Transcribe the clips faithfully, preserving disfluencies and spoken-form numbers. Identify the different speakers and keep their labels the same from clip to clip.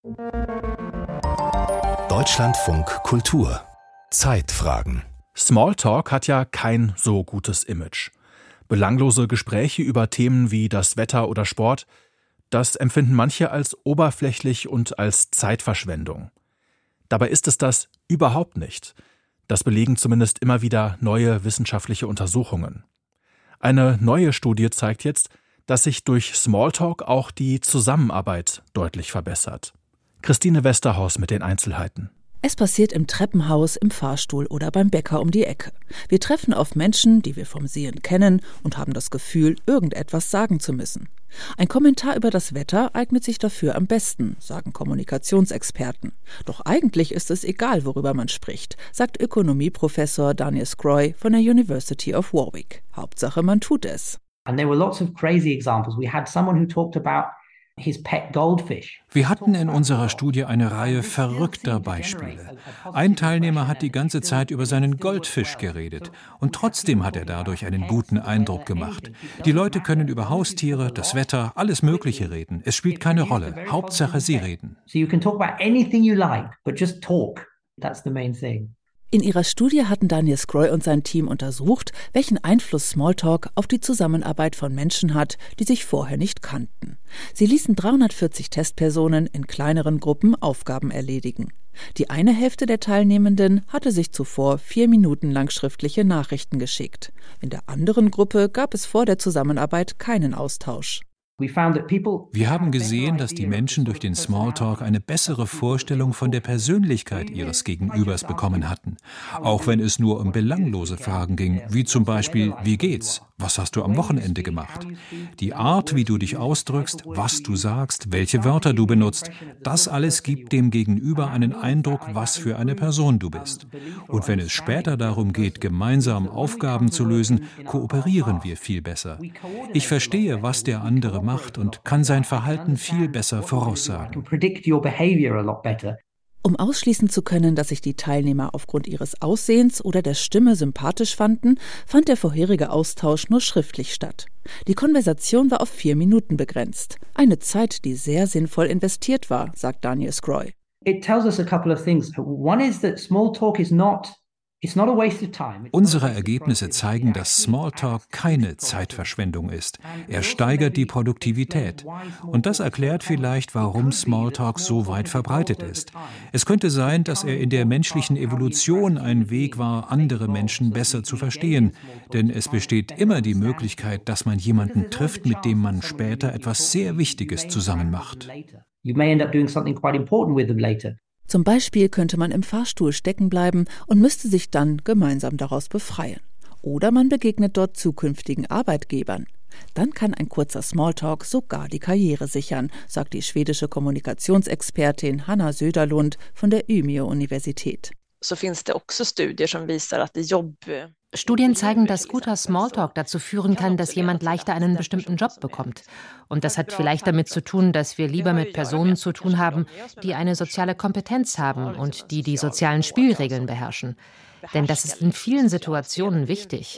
Speaker 1: Deutschlandfunk Kultur. Zeitfragen.
Speaker 2: Smalltalk hat ja kein so gutes Image. Belanglose Gespräche über Themen wie das Wetter oder Sport, das empfinden manche als oberflächlich und als Zeitverschwendung. Dabei ist es das überhaupt nicht. Das belegen zumindest immer wieder neue wissenschaftliche Untersuchungen. Eine neue Studie zeigt jetzt, dass sich durch Smalltalk auch die Zusammenarbeit deutlich verbessert. Christine Westerhaus mit den Einzelheiten.
Speaker 3: Es passiert im Treppenhaus, im Fahrstuhl oder beim Bäcker um die Ecke. Wir treffen auf Menschen, die wir vom Sehen kennen und haben das Gefühl, irgendetwas sagen zu müssen. Ein Kommentar über das Wetter eignet sich dafür am besten, sagen Kommunikationsexperten. Doch eigentlich ist es egal, worüber man spricht, sagt Ökonomieprofessor Daniel Scroy von der University of Warwick. Hauptsache, man tut es.
Speaker 4: And there were lots of crazy examples. We had someone who talked about his pet goldfish.
Speaker 5: Wir hatten in unserer Studie eine Reihe verrückter Beispiele. Ein Teilnehmer hat die ganze Zeit über seinen Goldfisch geredet und trotzdem hat er dadurch einen guten Eindruck gemacht. Die Leute können über Haustiere, das Wetter, alles Mögliche reden. Es spielt keine Rolle. Hauptsache, sie reden.
Speaker 4: So you can talk about anything you like, but just talk. That's the main thing.
Speaker 3: In ihrer Studie hatten Daniel Scroy und sein Team untersucht, welchen Einfluss Smalltalk auf die Zusammenarbeit von Menschen hat, die sich vorher nicht kannten. Sie ließen dreihundertvierzig Testpersonen in kleineren Gruppen Aufgaben erledigen. Die eine Hälfte der Teilnehmenden hatte sich zuvor vier Minuten lang schriftliche Nachrichten geschickt. In der anderen Gruppe gab es vor der Zusammenarbeit keinen Austausch.
Speaker 5: Wir haben gesehen, dass die Menschen durch den Smalltalk eine bessere Vorstellung von der Persönlichkeit ihres Gegenübers bekommen hatten. Auch wenn es nur um belanglose Fragen ging, wie zum Beispiel, wie geht's? Was hast du am Wochenende gemacht? Die Art, wie du dich ausdrückst, was du sagst, welche Wörter du benutzt, das alles gibt dem Gegenüber einen Eindruck, was für eine Person du bist. Und wenn es später darum geht, gemeinsam Aufgaben zu lösen, kooperieren wir viel besser. Ich verstehe, was der andere macht und kann sein Verhalten viel besser voraussagen.
Speaker 3: Um ausschließen zu können, dass sich die Teilnehmer aufgrund ihres Aussehens oder der Stimme sympathisch fanden, fand der vorherige Austausch nur schriftlich statt. Die Konversation war auf vier Minuten begrenzt. Eine Zeit, die sehr sinnvoll investiert war, sagt Daniel Scroy.
Speaker 4: It tells us a couple of things. One is that small talk is not
Speaker 5: Unsere Ergebnisse zeigen, dass Smalltalk keine Zeitverschwendung ist. Er steigert die Produktivität. Und das erklärt vielleicht, warum Smalltalk so weit verbreitet ist. Es könnte sein, dass er in der menschlichen Evolution ein Weg war, andere Menschen besser zu verstehen. Denn es besteht immer die Möglichkeit, dass man jemanden trifft, mit dem man später etwas sehr Wichtiges zusammen macht.
Speaker 4: You may end up doing something quite important with them later.
Speaker 3: Zum Beispiel könnte man im Fahrstuhl stecken bleiben und müsste sich dann gemeinsam daraus befreien. Oder man begegnet dort zukünftigen Arbeitgebern. Dann kann ein kurzer Smalltalk sogar die Karriere sichern, sagt die schwedische Kommunikationsexpertin Hanna Söderlund von der Umeå-Universität.
Speaker 6: So finns det också studier som visar att det jobb
Speaker 7: Studien zeigen, dass guter Smalltalk dazu führen kann, dass jemand leichter einen bestimmten Job bekommt. Und das hat vielleicht damit zu tun, dass wir lieber mit Personen zu tun haben, die eine soziale Kompetenz haben und die die sozialen Spielregeln beherrschen. Denn das ist in vielen Situationen wichtig.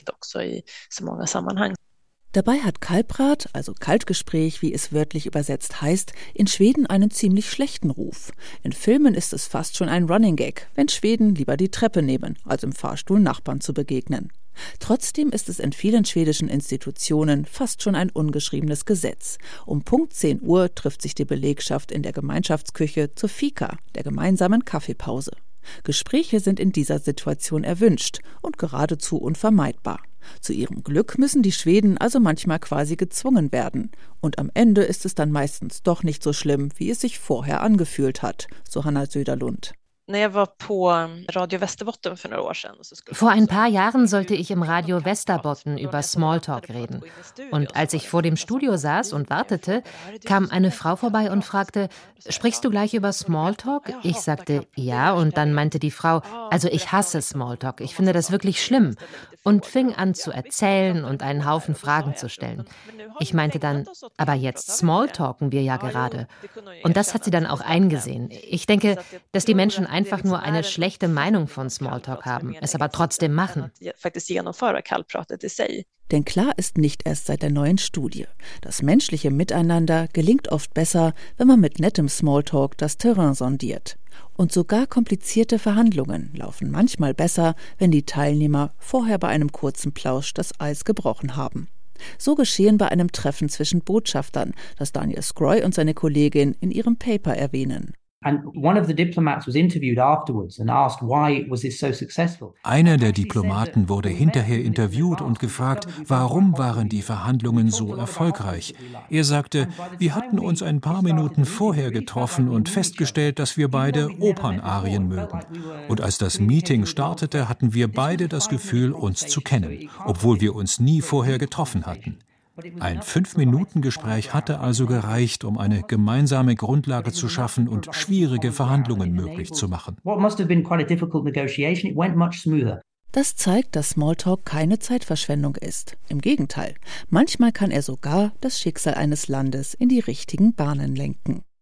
Speaker 3: Dabei hat Kalprat, also Kaltgespräch, wie es wörtlich übersetzt heißt, in Schweden einen ziemlich schlechten Ruf. In Filmen ist es fast schon ein Running Gag, wenn Schweden lieber die Treppe nehmen, als im Fahrstuhl Nachbarn zu begegnen. Trotzdem ist es in vielen schwedischen Institutionen fast schon ein ungeschriebenes Gesetz. Um Punkt zehn Uhr trifft sich die Belegschaft in der Gemeinschaftsküche zur Fika, der gemeinsamen Kaffeepause. Gespräche sind in dieser Situation erwünscht und geradezu unvermeidbar. Zu ihrem Glück müssen die Schweden also manchmal quasi gezwungen werden. Und am Ende ist es dann meistens doch nicht so schlimm, wie es sich vorher angefühlt hat, so Hanna Söderlund.
Speaker 7: Vor ein paar Jahren sollte ich im Radio Västerbotten über Smalltalk reden. Und als ich vor dem Studio saß und wartete, kam eine Frau vorbei und fragte, sprichst du gleich über Smalltalk? Ich sagte, ja, und dann meinte die Frau, also ich hasse Smalltalk, ich finde das wirklich schlimm. und fing an zu erzählen und einen Haufen Fragen zu stellen. Ich meinte dann, aber jetzt Smalltalken wir ja gerade. Und das hat sie dann auch eingesehen. Ich denke, dass die Menschen einfach nur eine schlechte Meinung von Smalltalk haben, es aber trotzdem machen.
Speaker 3: Denn klar ist nicht erst seit der neuen Studie, das menschliche Miteinander gelingt oft besser, wenn man mit nettem Smalltalk das Terrain sondiert. Und sogar komplizierte Verhandlungen laufen manchmal besser, wenn die Teilnehmer vorher bei einem kurzen Plausch das Eis gebrochen haben. So geschehen bei einem Treffen zwischen Botschaftern, das Daniel Scroy und seine Kollegin in ihrem Paper erwähnen.
Speaker 5: Einer der Diplomaten wurde hinterher interviewt und gefragt, warum waren die Verhandlungen so erfolgreich? Er sagte, wir hatten uns ein paar Minuten vorher getroffen und festgestellt, dass wir beide Opernarien mögen. Und als das Meeting startete, hatten wir beide das Gefühl, uns zu kennen, obwohl wir uns nie vorher getroffen hatten. Ein Fünf-Minuten-Gespräch hatte also gereicht, um eine gemeinsame Grundlage zu schaffen und schwierige Verhandlungen möglich zu machen.
Speaker 3: Das zeigt, dass Smalltalk keine Zeitverschwendung ist. Im Gegenteil, manchmal kann er sogar das Schicksal eines Landes in die richtigen Bahnen lenken.